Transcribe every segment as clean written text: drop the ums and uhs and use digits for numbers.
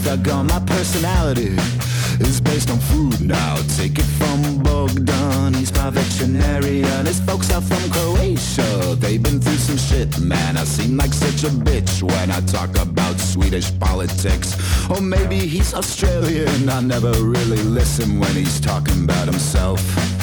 I got my personality is based on food now. Take it from Bogdan, he's my veterinarian. His folks are from Croatia, they've been through some shit, man. I seem like such a bitch when I talk about Swedish politics. Or maybe he's Australian, I never really listen when he's talking about himself.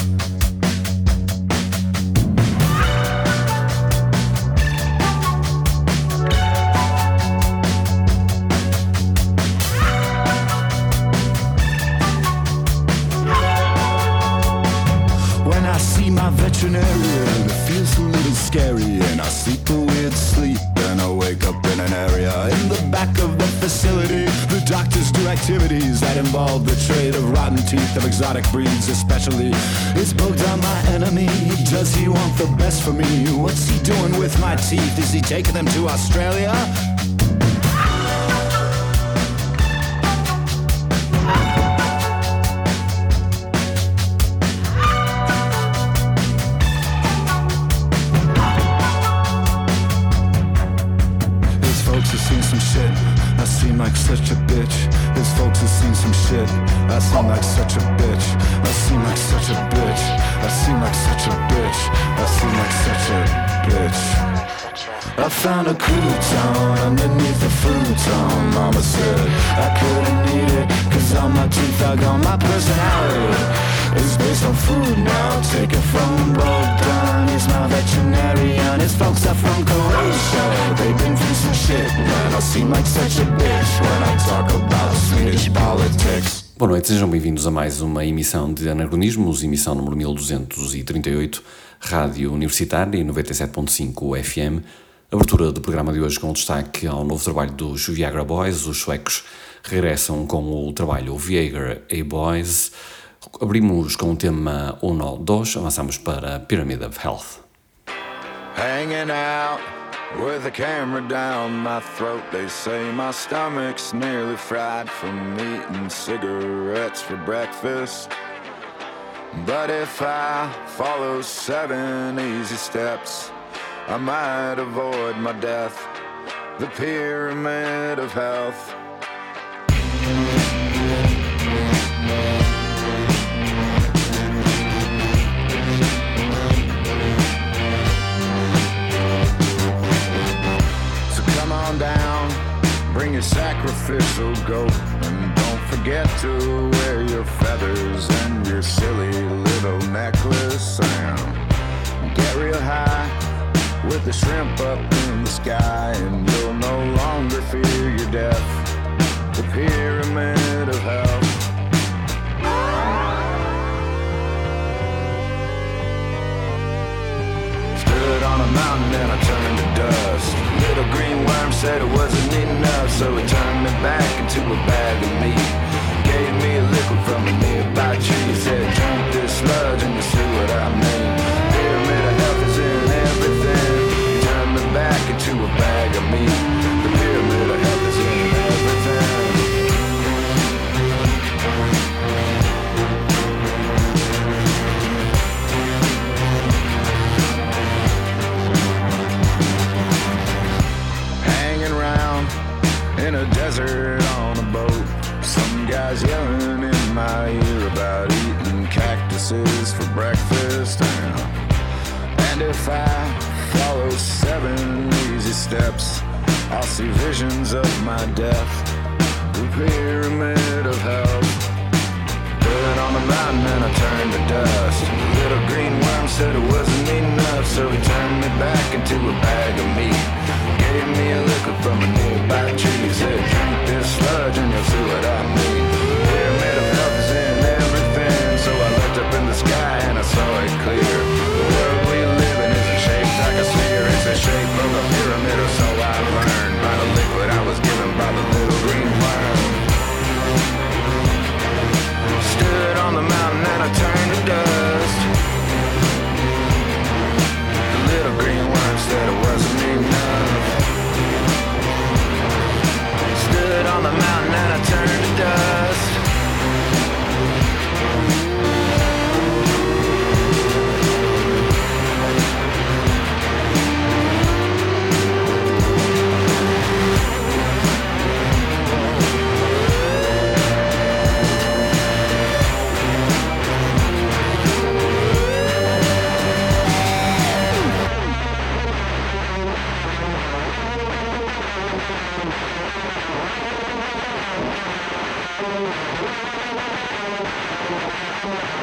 Veterinarian, it feels a little scary, and I sleep a weird sleep, and I wake up in an area in the back of the facility. The doctors do activities that involve the trade of rotten teeth of exotic breeds, especially. Is Bogdan my enemy? Does he want the best for me? What's he doing with my teeth? Is he taking them to Australia? Such a bitch. His folks have seen some shit. I seem like such a bitch. I seem like such a bitch. I seem like such a bitch. I seem like such a bitch. I found a crouton underneath the futon. Mama said I couldn't eat it, cause on my teeth I got my personality. It's based on food now. Take it from Bogdan, he's my veterinarian. His folks are from Croatia, they've been through some shit, man. I seem like such a bitch when I talk about Swedish politics. Boa noite, sejam bem-vindos a mais uma emissão de Anacronismos, emissão número 1238, Rádio Universitária 97.5 FM. Abertura do programa de hoje com destaque ao novo trabalho dos Viagra Boys. Os suecos regressam com o trabalho Viagra A-Boys. Abrimos com o tema 1, 2, avançamos para Pyramid of Health. Hanging out with the camera down my throat. They say my stomach's nearly fried from eating cigarettes for breakfast. But if I follow 7 easy steps, I might avoid my death. The Pyramid of Health. Down, bring your sacrificial goat, and don't forget to wear your feathers and your silly little necklace, and get real high with the shrimp up in the sky, and you'll no longer fear your death. The Pyramid of Health. Stood on a mountain and I turned to dust. Little green worm said it wasn't enough, so it turned me back into a bag of meat. Gave me a liquid from a nearby tree. Said drink this sludge and you'll see what I mean. Pyramid of Health is in everything. Turned me back into a bag of meat. The Pyramid of Health is in everything. In a desert on a boat, some guys yelling in my ear about eating cactuses for breakfast. And if I follow 7 easy steps, I'll see visions of my death. The Pyramid of Health. Stood on the mountain and I turned to dust. The little green worm said it wasn't enough, so he turned me back into a bag of meat. Gave me a liquid from a nearby tree. Said drink this sludge and you'll see what I mean. Pyramid of Health is in everything, so I looked up in the sky and I saw it clear. The world we live in isn't shaped like a sphere. It's the shape of a pyramid, or so I learned by the liquid I was given by the little green worm. Stood on the mountain and I turned to dust. The little green worm said it wasn't enough. Stood on the mountain and I turned to dust.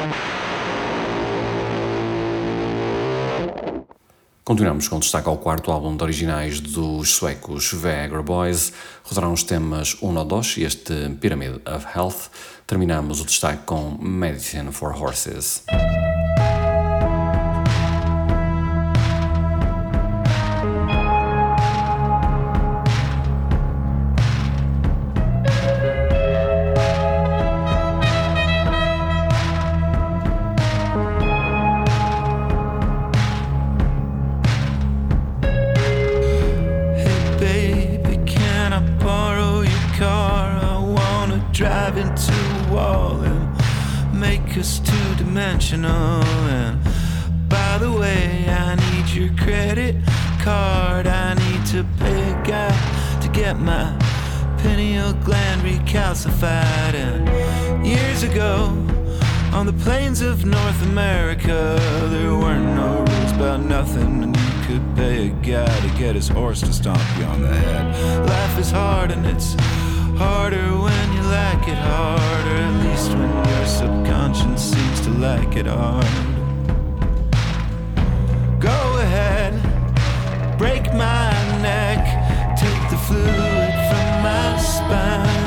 Continuamos com destaque ao quarto álbum de originais dos suecos Viagra Boys. Rodaram os temas 1 ou 2 e este Pyramid of Health. Terminamos o destaque com Medicine for Horses. Drive into a wall and make us two-dimensional. And by the way, I need your credit card. I need to pay a guy to get my pineal gland recalcified. And years ago, on the plains of North America, there weren't no rules about nothing, and you could pay a guy to get his horse to stomp you on the head. Life is hard and it's harder when you like it hard, or at least when your subconscious seems to like it hard. Go ahead, break my neck, take the fluid from my spine.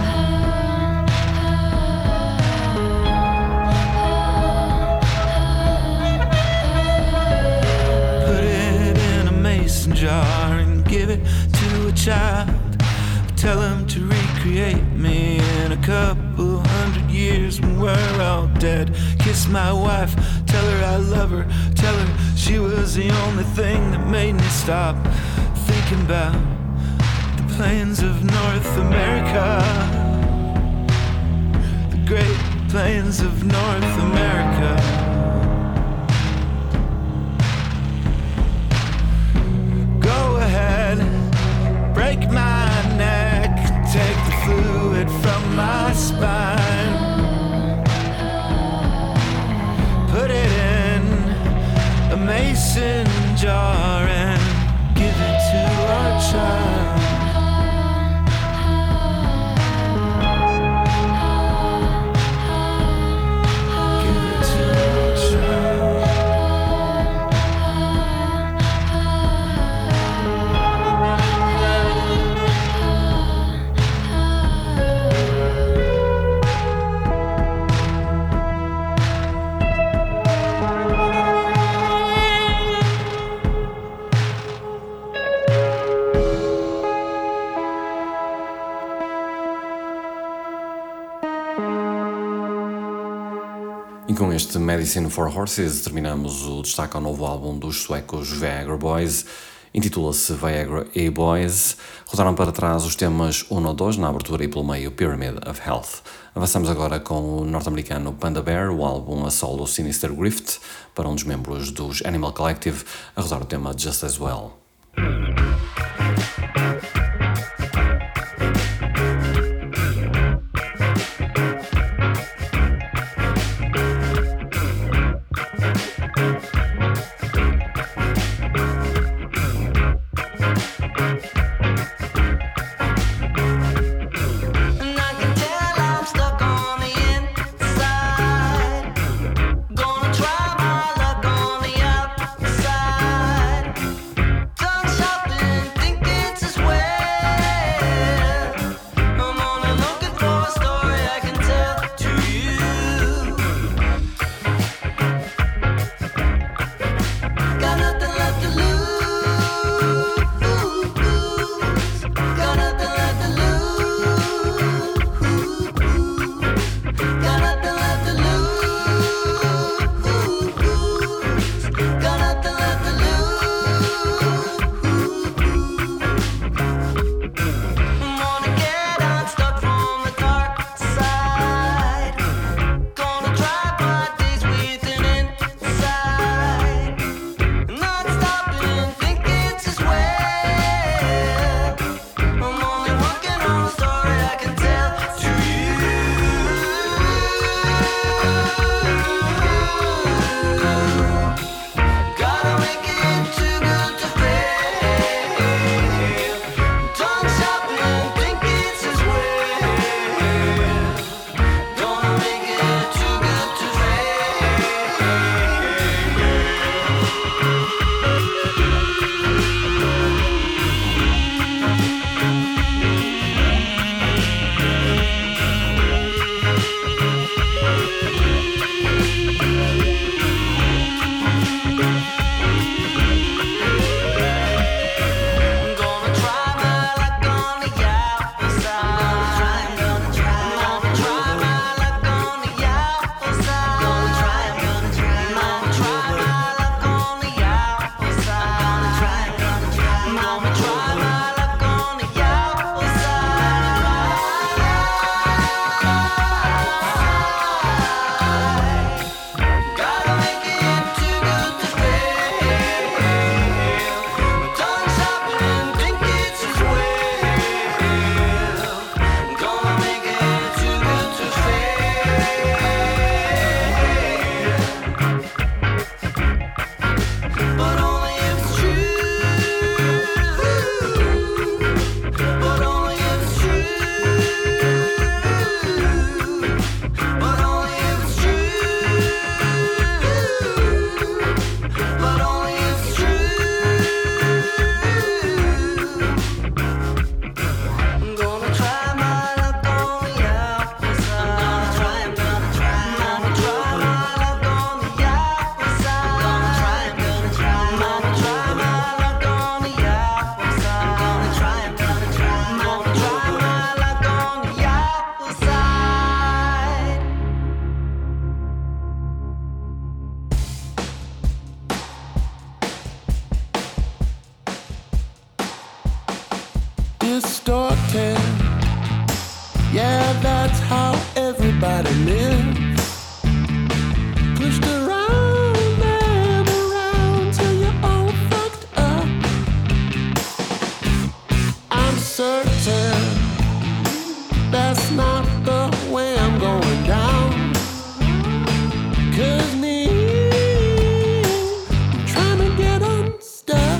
Put it in a mason jar and give it to a child. Tell him to recreate me in a couple 100 years when we're all dead. Kiss my wife, tell her I love her, tell her she was the only thing that made me stop thinking about the plains of North America. The great plains of North America. Go ahead, break my neck, take the fluid from my spine. Put it in a mason jar and give it to our child. Give it to our child. E com este Medicine for Horses terminamos o destaque ao novo álbum dos suecos Viagra Boys. Intitula-se Viagra A-Boys. Rodaram para trás os temas 1 ou 2 na abertura e pelo meio Pyramid of Health. Avançamos agora com o norte-americano Panda Bear, o álbum a solo Sinister Grift, para um dos membros dos Animal Collective, a rodar o tema Just As Well. Something distorted. Yeah, that's how everybody lives. Pushed around and around till you're all fucked up. I'm certain that's not the way I'm going down. 'Cause me, I'm trying to get unstuck.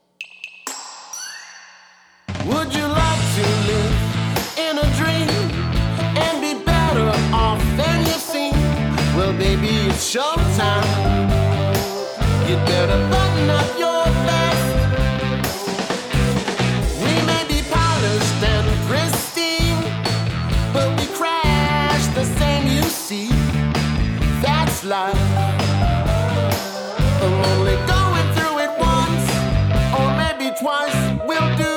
Would you like to live in a dream and be better off than you seem? Well, baby, it's showtime. You better button up your vest. We may be polished and pristine, but we crash the same, you see. That's life. I'm only going through it once, or maybe twice will do.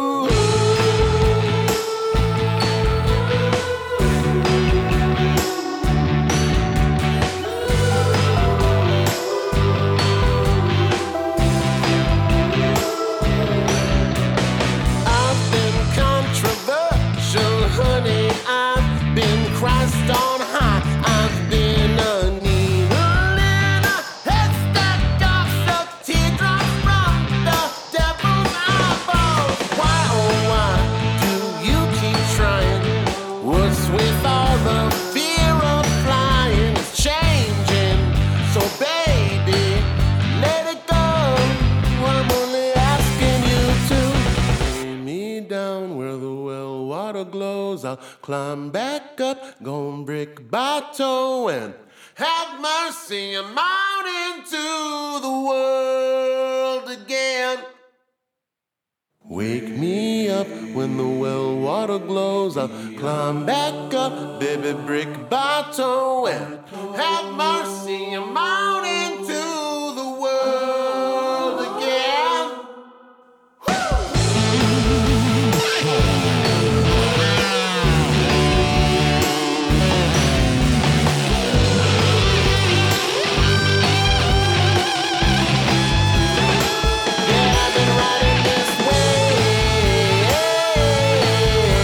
I've been controversial, honey. I've been Christ on high. I've been a needle in a haystack. I've sucked teardrops from the devil's eyeball. Why, oh why do you keep trying? What's with all the fear of flying? It's changing, so baby, let it go. I'm only asking you to lay me down where the well water glows. I'll climb back up, gon' brick by toe, and have mercy, I'm out into the world again. Wake me up when the well water glows. I'll climb back up, baby, brick by toe, and have mercy, I'm out into the world again. Yeah, I've been riding this wave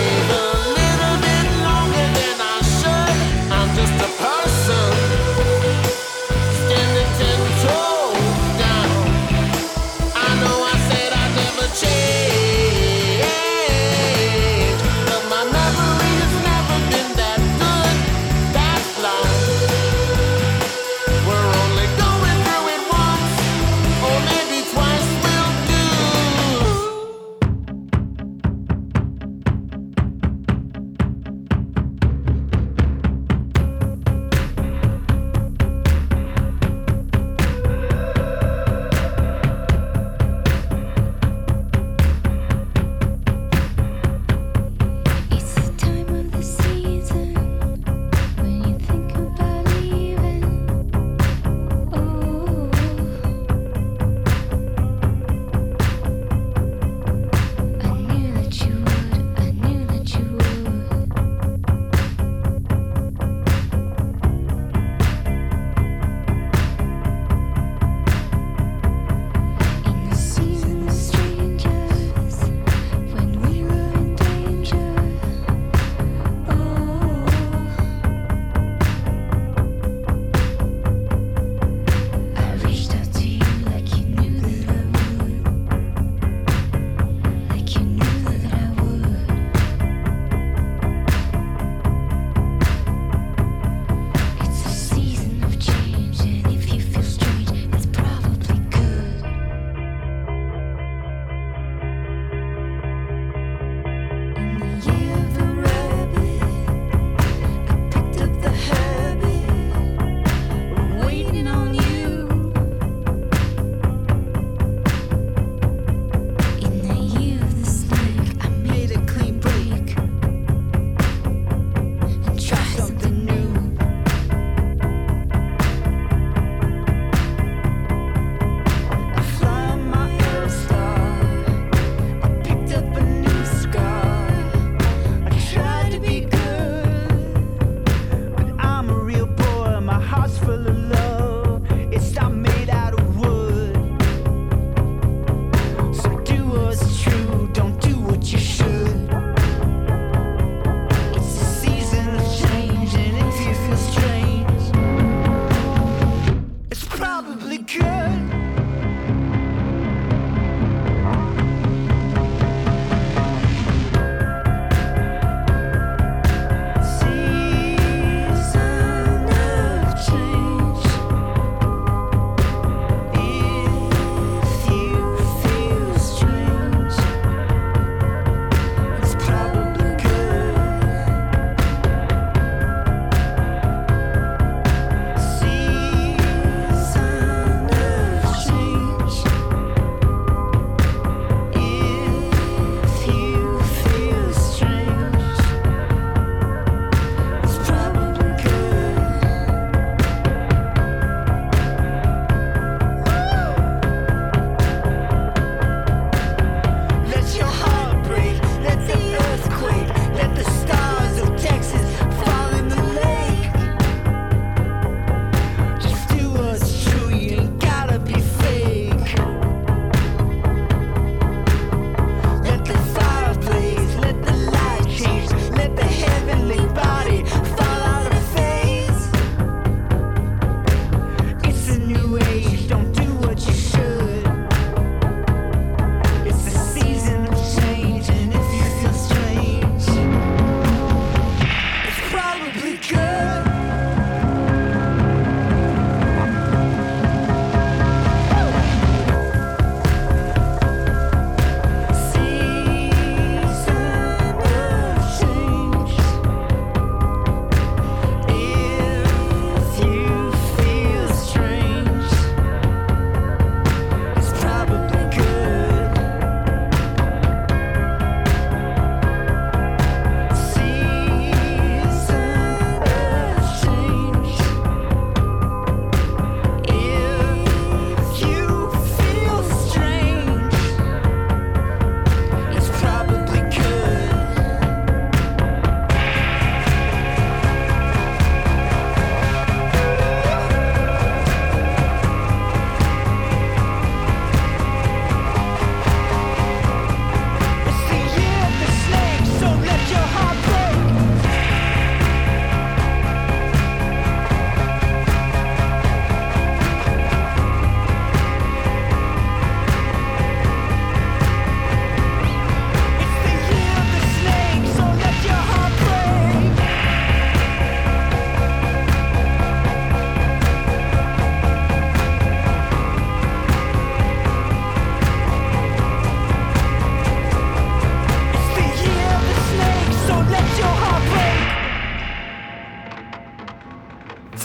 a little bit longer than I should. I'm just a person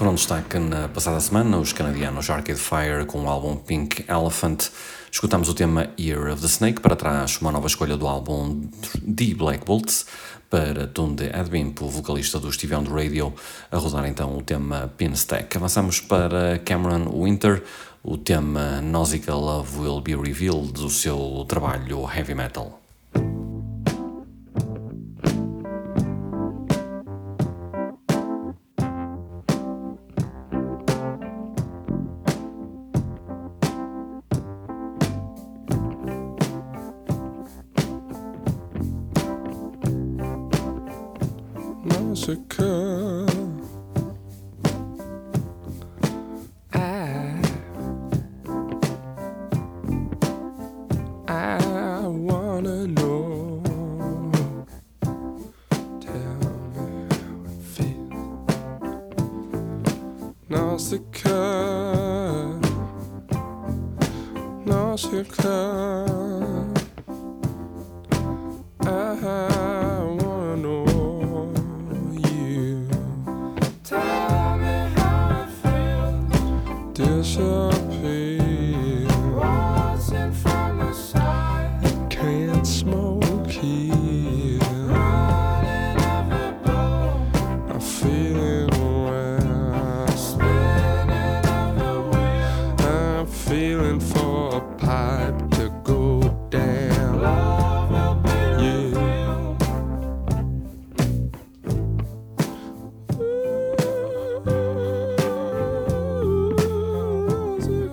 Tiveram destaque na passada semana os canadianos Arcade Fire com o álbum Pink Elephant. Escutámos o tema Year of the Snake, para trás uma nova escolha do álbum The Black Bolts, para Tunde Adbimp, o vocalista do Stevie on the Radio, a rodar então o tema Pinstack. Avançamos para Cameron Winter, o tema Nausicaa Love Will Be Revealed, do seu trabalho Heavy Metal. Nausicaa, I wanna know. Tell me how it feels. Nausicaa, Nausicaa, I wanna know. Disappear. Watching from the side. Can't smoke here. Running every blow. I'm feeling well. Spinning every wheel. I'm feeling for a pipe to go down. Love will be real. Ooh.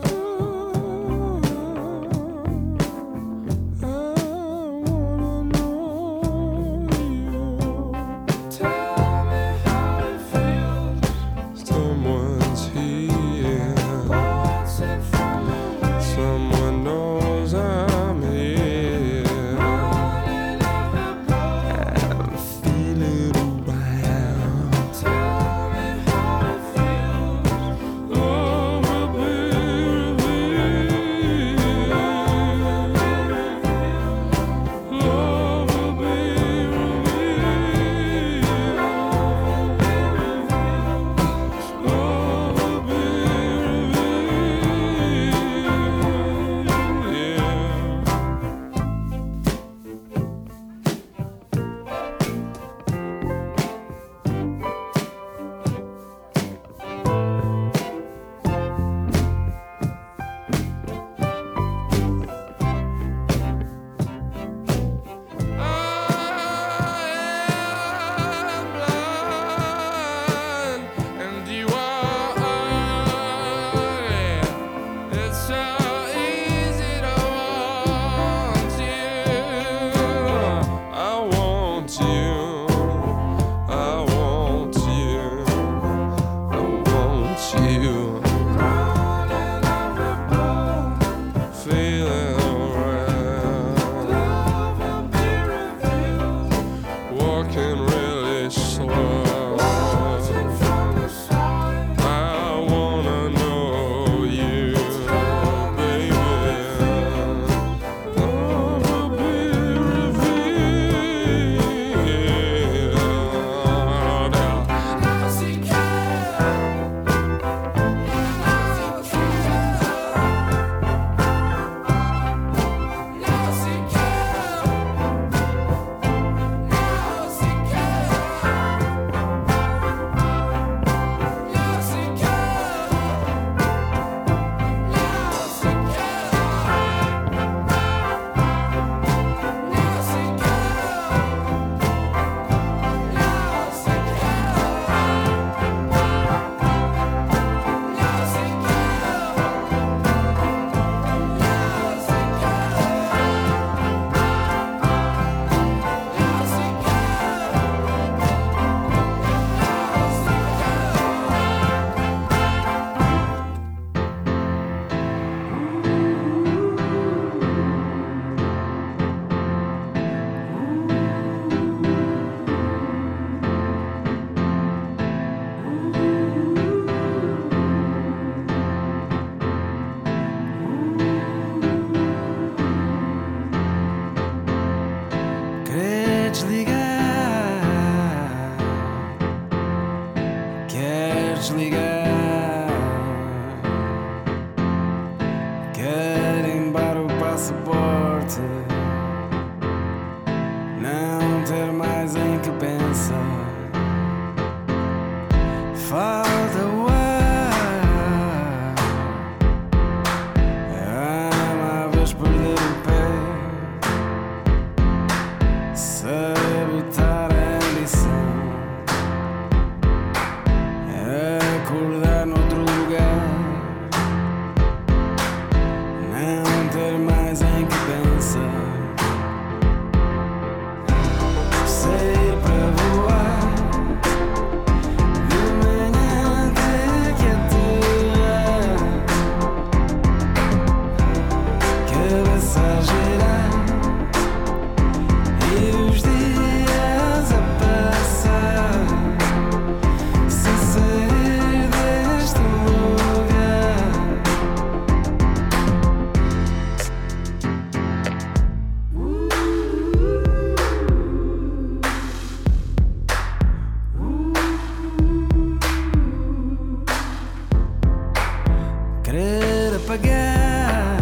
querer apagar,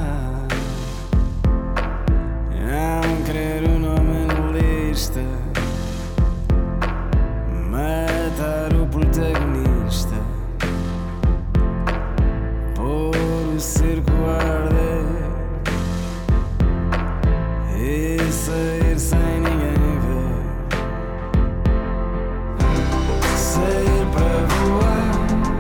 não querer o nome na lista, matar o protagonista, pôr o circo a arder e sair sem ninguém ver, sair para voar.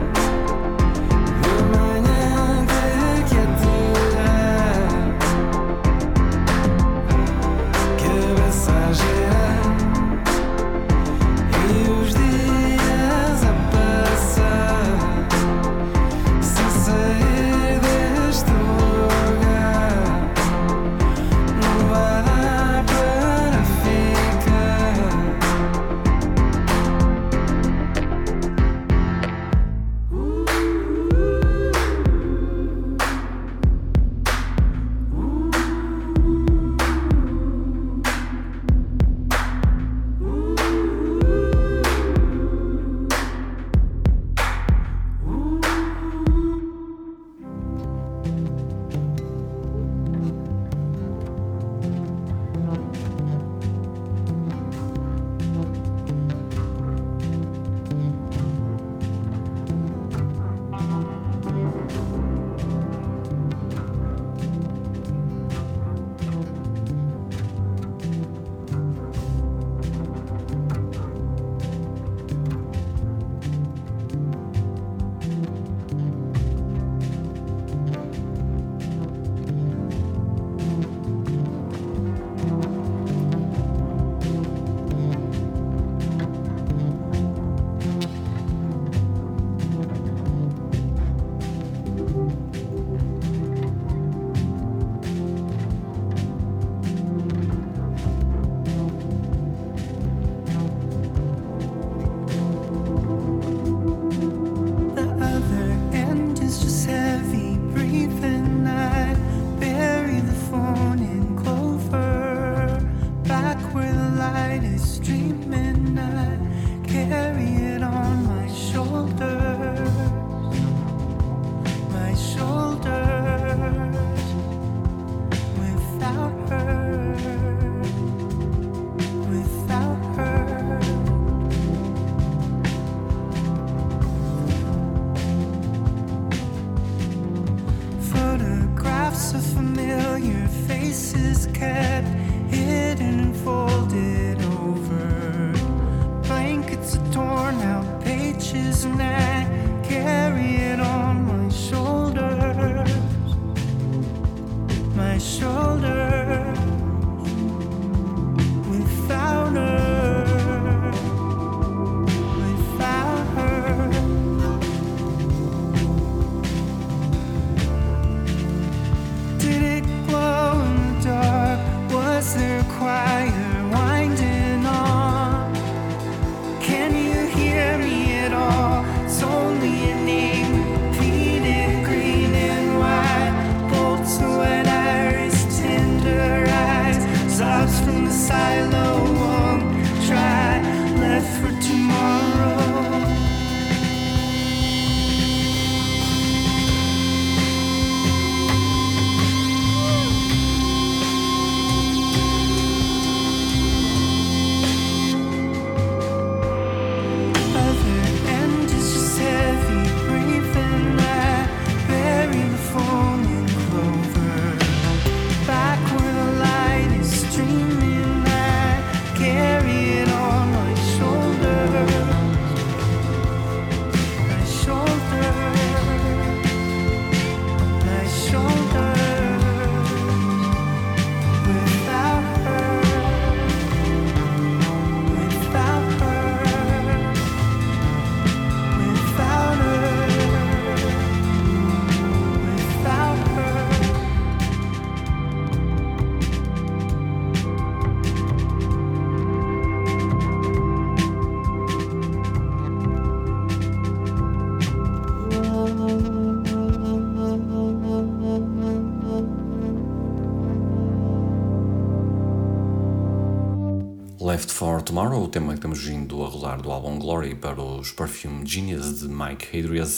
Left for Tomorrow, o tema que temos vindo a rolar do álbum Glory para os Perfume Genius de Mike Hadrias,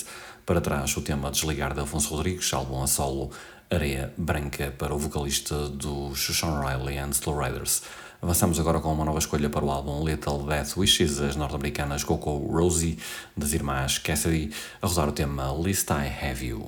Para trás, o tema Desligar de Afonso Rodrigues, álbum a solo Areia Branca para o vocalista dos Sean Riley and Slow Riders. Avançamos agora com uma nova escolha para o álbum Little Death Wishes, as norte-americanas Coco Rosie, das irmãs Cassidy, a rodar o tema Least I Have You.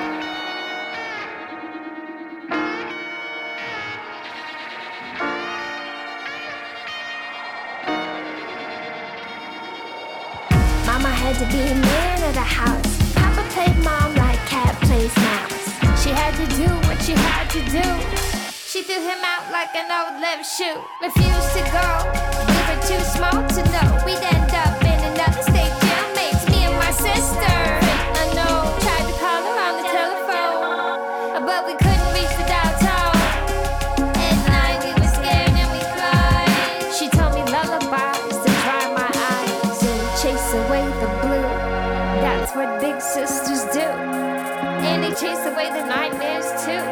Mama had to be man of the house. Papa played mom like cat plays mouse. She had to do what she had to do. She threw him out like an old left shoe. Refused to go, we were too small to know. We'd end up in another state jailmates, me and my sister. I know, tried to call her on the telephone, but we couldn't reach the dial tone. At night we were scared and we cried. She told me lullabies to dry my eyes and chase away the blue. That's what big sisters do. And they chase away the nightmares too.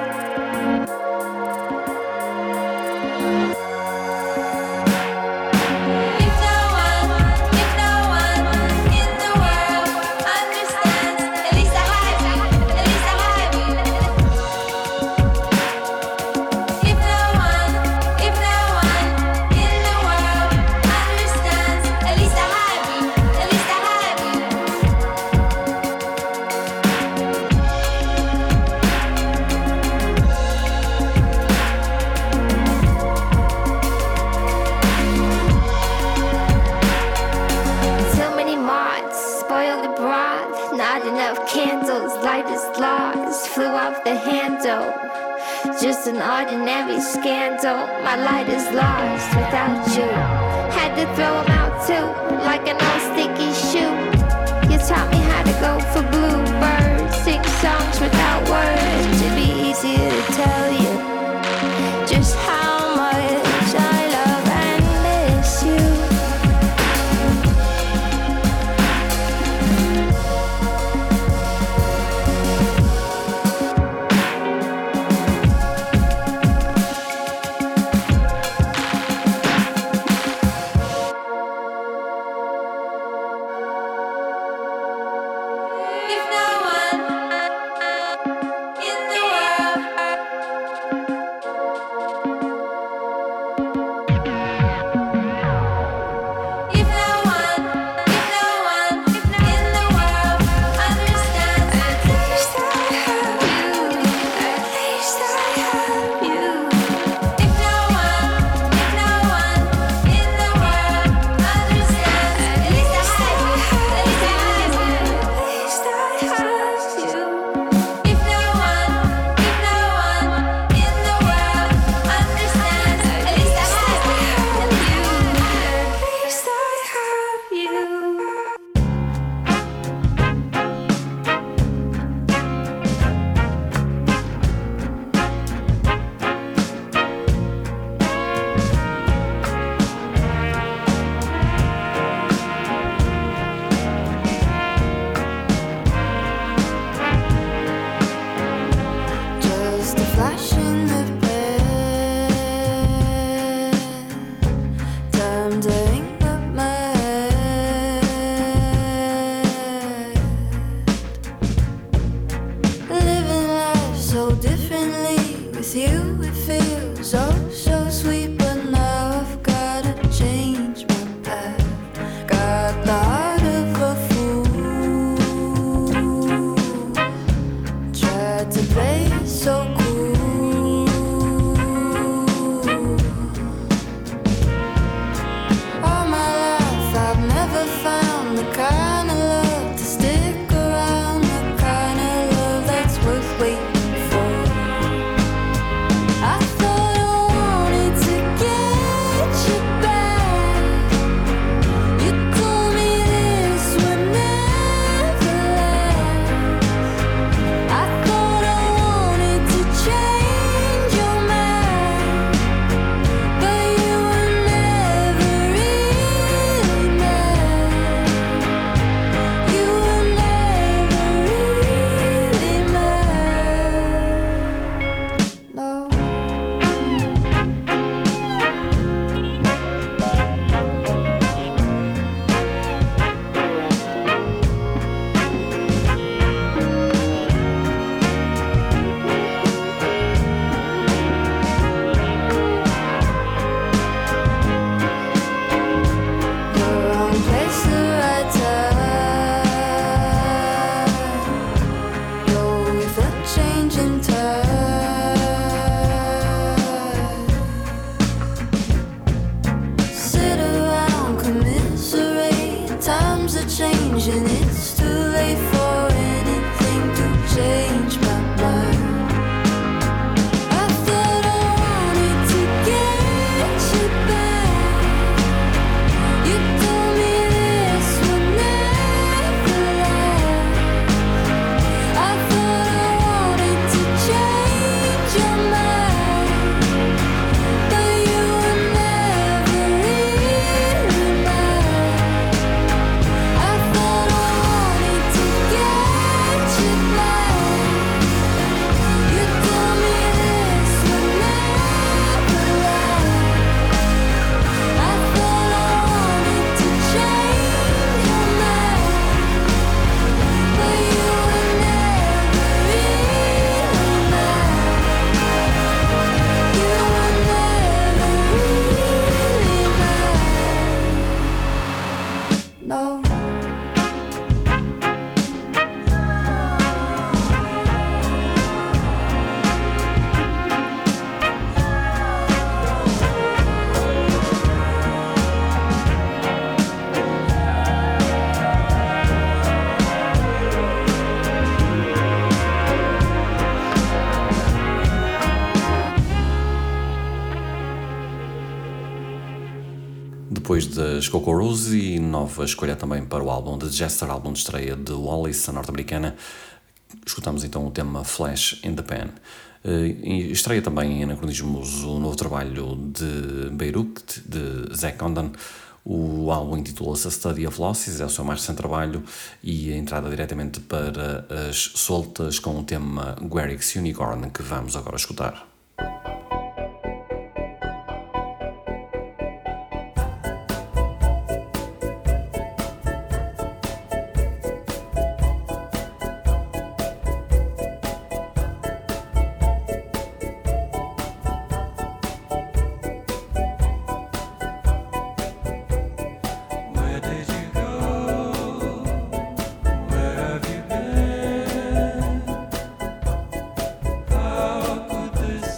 Flew off the handle. Just an ordinary scandal. My light is lost without you. Had to throw them out too, like an old sticky shoe. You taught me how to go for bluebirds, sing songs without words. It'd be easier to tell you just how much I love and miss you. Depois das Coco Rose, nova escolha também para o álbum The Jester, álbum de estreia de Wallis, a norte-americana, escutamos então o tema Flash in the Pan. Estreia também em Anacronismos o novo trabalho de Beirut, de Zach Condon. O álbum intitula-se A Study of Losses, é o seu mais recente trabalho, e a entrada diretamente para as soltas com o tema Gueric's Unicorn, que vamos agora escutar. This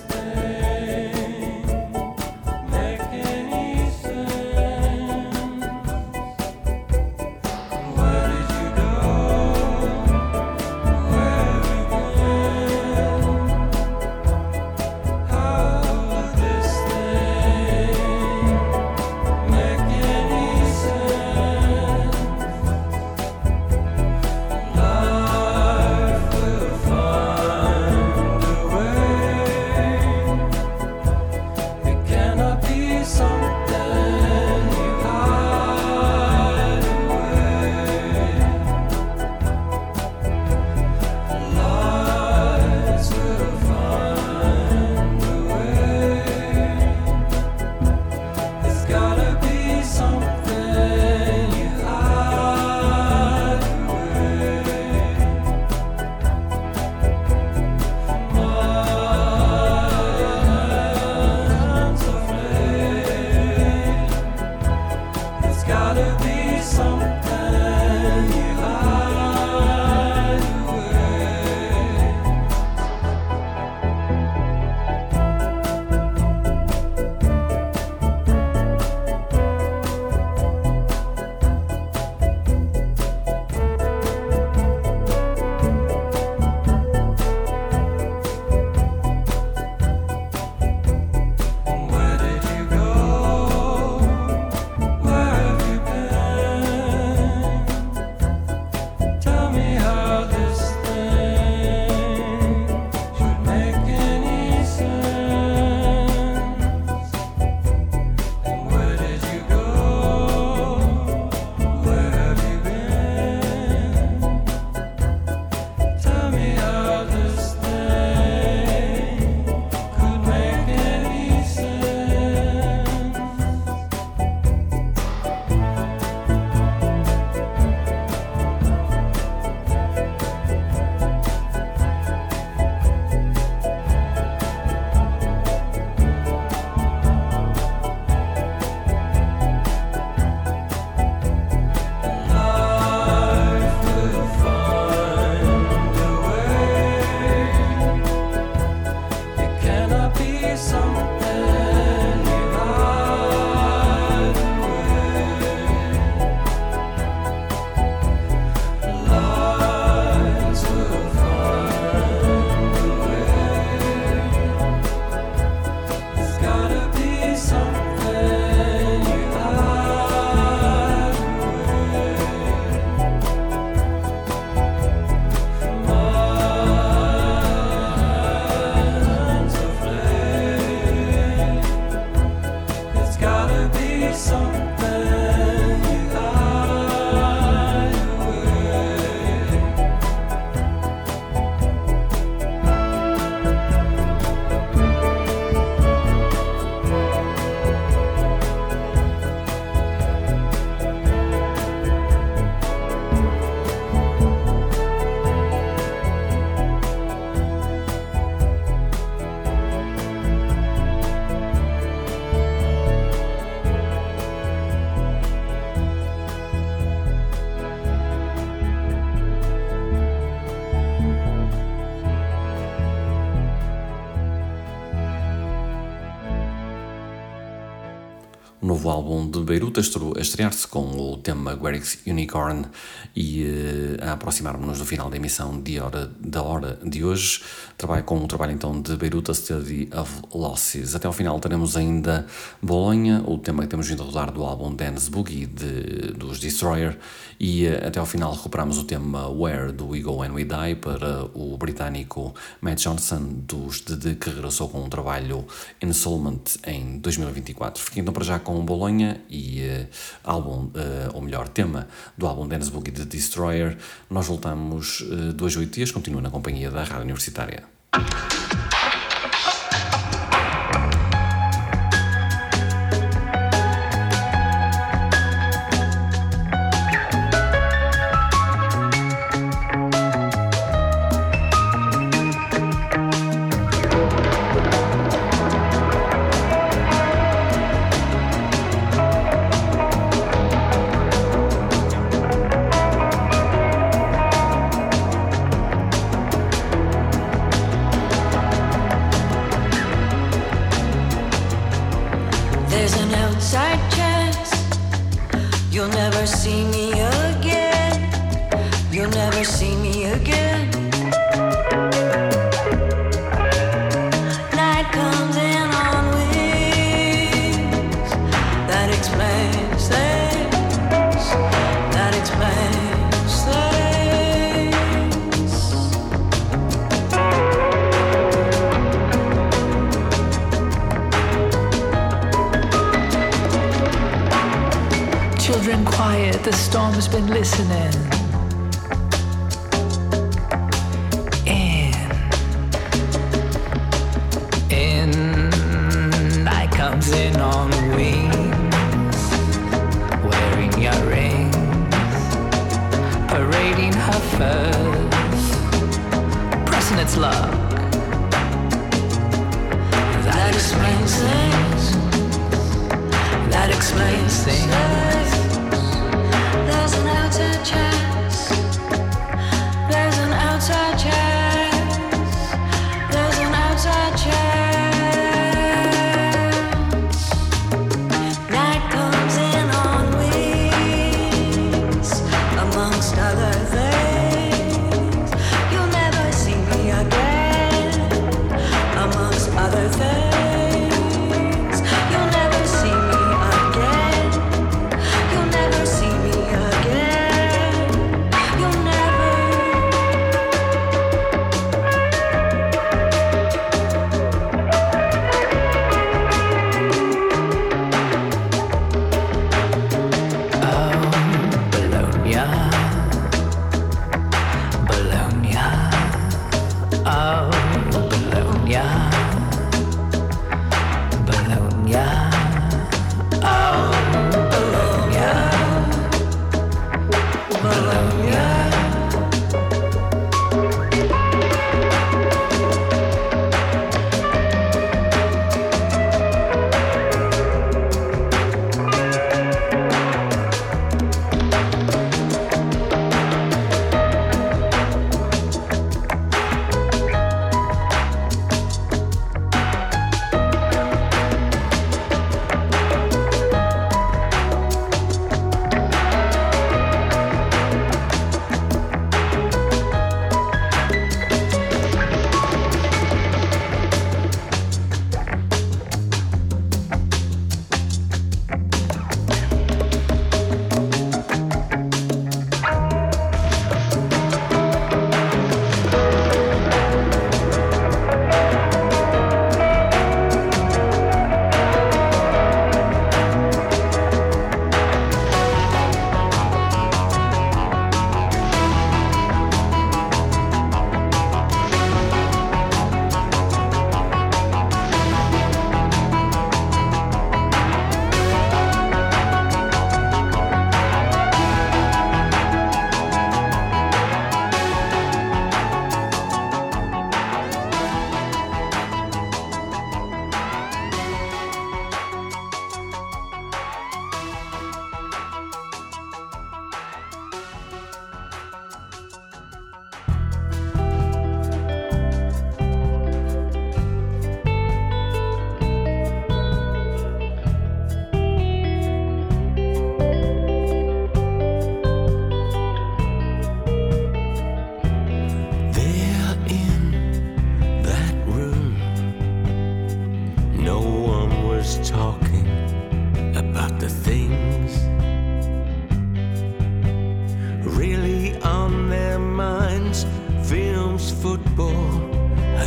novo álbum de Beirut a estrear-se com o tema Guerix Unicorn e a aproximar-nos do final da emissão da hora de hoje, com o trabalho então de Beirut, A Study of Losses. Até ao final teremos ainda Bolonha, o tema que temos vindo a rodar do álbum Dance Boogie dos Destroyer, e até ao final recuperamos o tema Where Do We Go When We Die para o britânico Matt Johnson que regressou com um trabalho Insolment em 2024. Fiquem então para já com Bolonha e ou melhor, tema do álbum Dance Boogie de Destroyer. Nós voltamos 2 a 8 dias, continua na companhia da Rádio Universitária. The storm's been listening. In, night comes in on wings, wearing your rings, parading her furs, pressing its luck. That explains things. That explains things. There's an outside chance. There's an outside chance. There's an outside chance. Night comes in on wings, amongst other things. You'll never see me again, amongst other things. You'll never see me again. You'll never see me again. You'll never.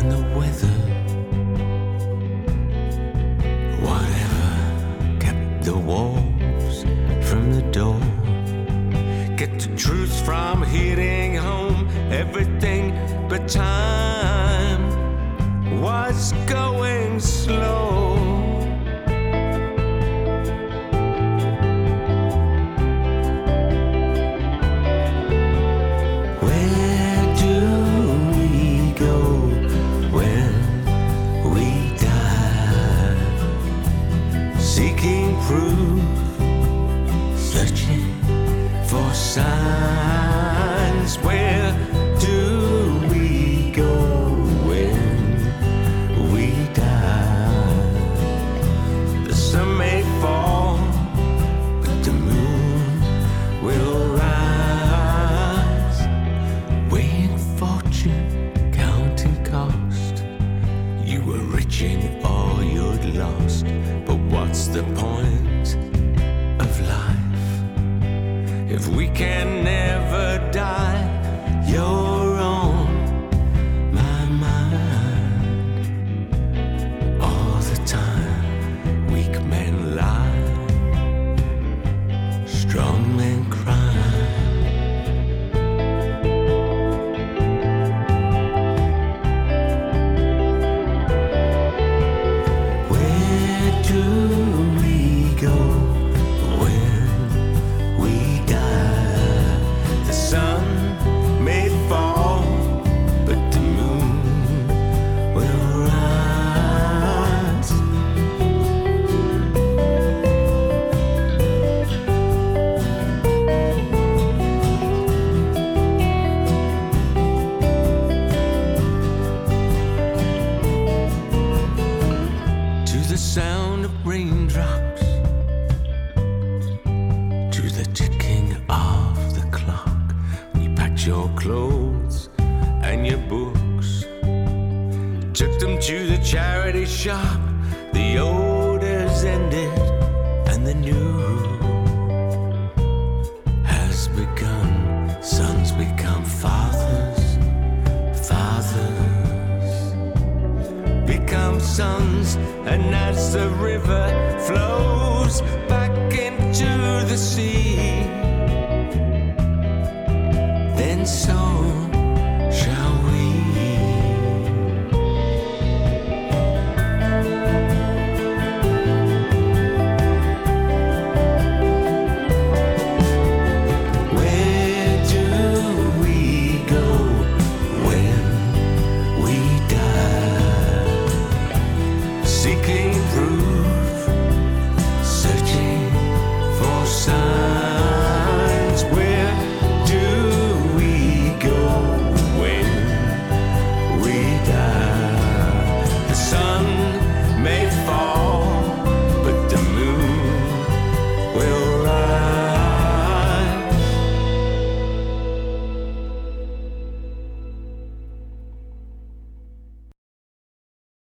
and the weather, whatever kept the wolves from the door. Get the truth from hitting home, everything but time was going slow. Proof, searching for signs. Where do we go when we die? The sun may fall, but the moon will rise. Weighing fortune, counting cost. You were rich in all you'd lost, but what's the point of life if we can never die? You're on my mind all the time. Weak men lie, strong men cry. Your clothes and your books, took them to the charity shop. The odor's ended and the new has begun. Sons become fathers, fathers become sons, and as the river flows back into the sea, then so